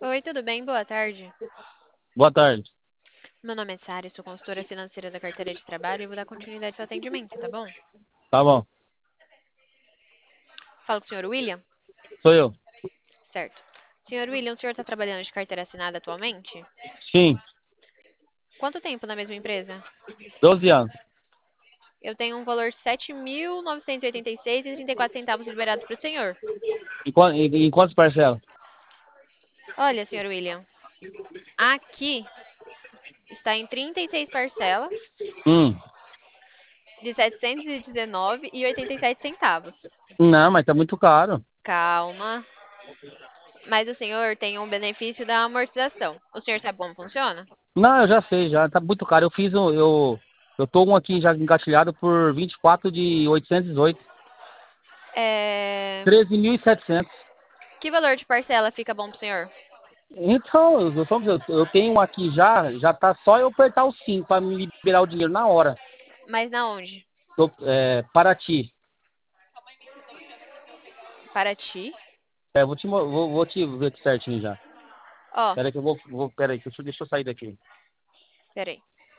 Oi, tudo bem? Boa tarde. Boa tarde. Meu nome é Sara, sou consultora financeira da carteira de trabalho e vou dar continuidade ao seu atendimento, tá bom? Tá bom. Falo com o senhor William? Sou eu. Certo. Senhor William, o senhor está trabalhando de carteira assinada atualmente? Sim, Quanto tempo na mesma empresa? 12 anos. Eu tenho um valor de 7.986,34 liberados para o senhor. Em quantas parcelas? Olha, senhor William, aqui está em 36 parcelas Hum. de 719,87 centavos. Não, mas tá muito caro. Calma. Mas o senhor tem um benefício da amortização. O senhor sabe como funciona? Não, eu já sei, já. Tá muito caro. Eu tô um aqui já engatilhado por 24 de 818. É... 13.700. Que valor de parcela fica bom pro senhor? Então, eu tenho um aqui já tá só eu apertar o 5 para me liberar o dinheiro na hora. Mas na onde? Paraty. Paraty? Vou te ver aqui certinho já. Ó, Pera aí que pera aí, deixa eu sair daqui. peraí.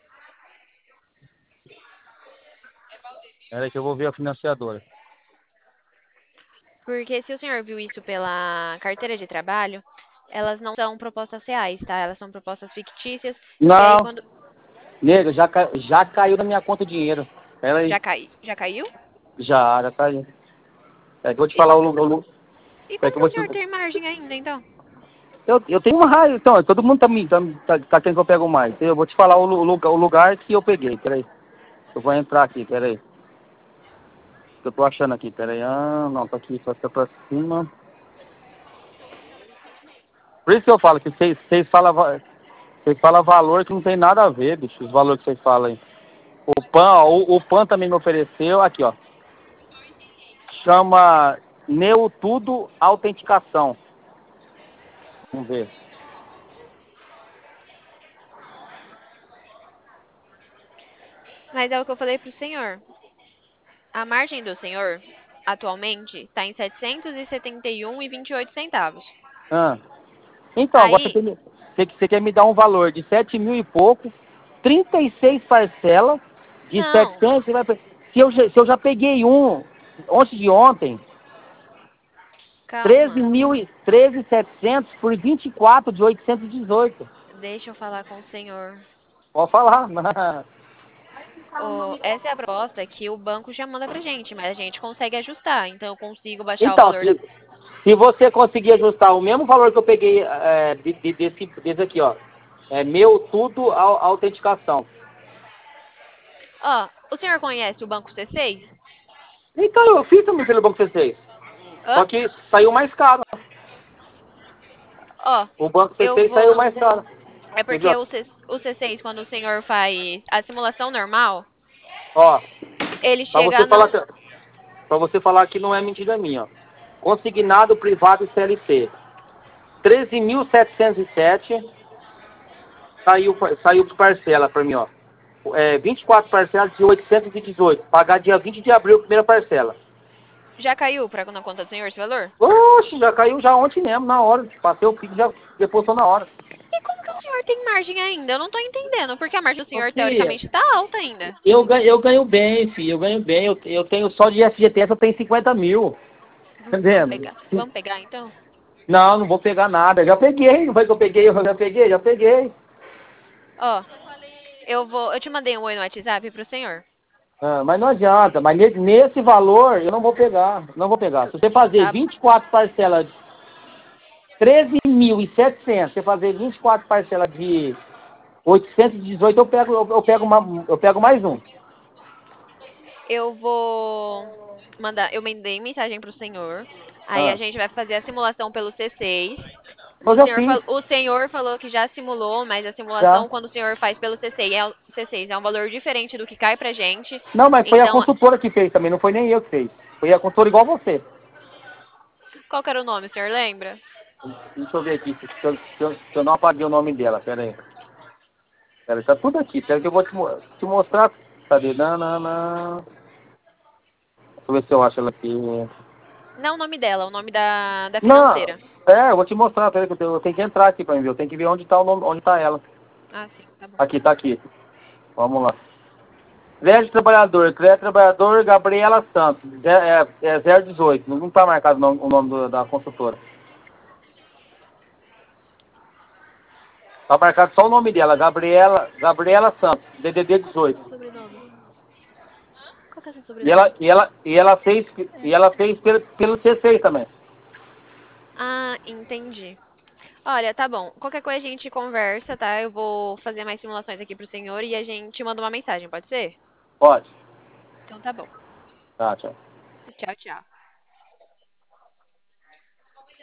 Pera aí que eu vou ver a financiadora. Porque se o senhor viu isso pela carteira de trabalho, elas não são propostas reais, tá? Elas são propostas fictícias. E aí Não, quando. nega, já caiu na minha conta o dinheiro. Pera aí. Já caiu? Já caiu. É que eu vou te E falar o como, lugar. e É como que eu que vou o te... senhor tem margem ainda, então? eu tenho uma raiva, então, todo mundo tá querendo que eu pego mais. Eu vou te falar o lugar que eu peguei, peraí. Eu vou entrar aqui, peraí. Eu tô achando aqui, peraí. Ah, não, tá aqui, só tá pra cima. Por isso que eu falo que vocês falam valor que não tem nada a ver, bicho, os valores que vocês falam aí. O PAN também me ofereceu, aqui, ó. Chama Neutudo Autenticação. Vamos ver. Mas é o que eu falei pro senhor. A margem do senhor, atualmente, está em 771,28 centavos. Ah. Então, agora Aí, você quer me dar um valor de 7 mil e pouco, 36 parcelas de não, 700, se eu já peguei um, ontem de ontem, calma. 13.700 por 24 de 818. Deixa eu falar com o senhor. Pode falar. Essa é a proposta que o banco já manda pra gente, mas a gente consegue ajustar. Então, eu consigo baixar o Então, valor da. se você conseguir ajustar o mesmo valor que eu peguei desse aqui, ó, é meu tudo autenticação. Ó, o senhor conhece o Banco C6? Então, eu fiz também pelo Banco C6. Hã? Só que saiu mais caro. Ó, O Banco eu C6 saiu vou. mais caro. É Entendeu? porque o C6, quando o senhor faz a simulação normal, Ó, ele para chega você a não. falar que não é mentira minha, ó. Consignado privado CLT. 13.707 saiu de parcela para mim, ó. 24 parcelas de 818. Pagar dia 20 de abril, primeira parcela. Já caiu pra, na conta do senhor esse valor? Oxe, já caiu já ontem mesmo, na hora. Passei o pique já depositou na hora. E como que o senhor tem margem ainda? Eu não tô entendendo, porque a margem do Ô, senhor filha, teoricamente tá alta ainda. eu ganho bem, filho. Eu ganho bem. Eu tenho só de FGTS, eu tenho 50 mil. Vamos Entendendo? pegar. Vamos pegar então? Não, não vou pegar nada. Já peguei, não foi que eu peguei, já peguei. Ó, eu te mandei um oi no WhatsApp pro senhor. Ah, mas não adianta, mas nesse valor eu não vou pegar, não vou pegar. Se você fazer Tá, 24 parcelas, 13.700, você fazer 24 parcelas de 818, eu pego mais um. eu vou mandar, eu mandei mensagem pro senhor. Aí a Ah, gente vai fazer a simulação pelo C6. eu já fiz, O senhor falou que já simulou, mas a já. simulação quando o senhor faz pelo C6 é um valor diferente do que cai pra gente. Não, mas foi a Então, consultora que fez também, não foi nem eu que fez. Foi a consultora igual você. qual que era o nome, o senhor lembra? Deixa eu ver aqui, se eu não apaguei o nome dela, pera aí. Pera aí, tá tudo aqui, pera que eu vou te mostrar. Cadê? Não, não, não. Deixa eu ver se eu acho ela aqui. Não o nome dela, o nome da Não, financeira. Eu vou te mostrar, peraí, que eu tenho que entrar aqui pra mim ver. Eu tenho que ver onde tá o nome, onde tá ela. Ah, sim, tá bom. Aqui, tá aqui. Vamos lá. Crédito Trabalhador, Gabriela Santos. 018. Não tá marcado o nome da consultora. Tá marcado só o nome dela, Gabriela Santos, DDD Qual que é 18. seu sobrenome? Qual que é seu E sobrenome? ela fez pelo C6 também. Ah, entendi. Olha, tá bom. Qualquer coisa a gente conversa, tá? Eu vou fazer mais simulações aqui pro senhor e a gente manda uma mensagem, pode ser? Pode. Então tá bom. Tá, tchau. Tchau, tchau.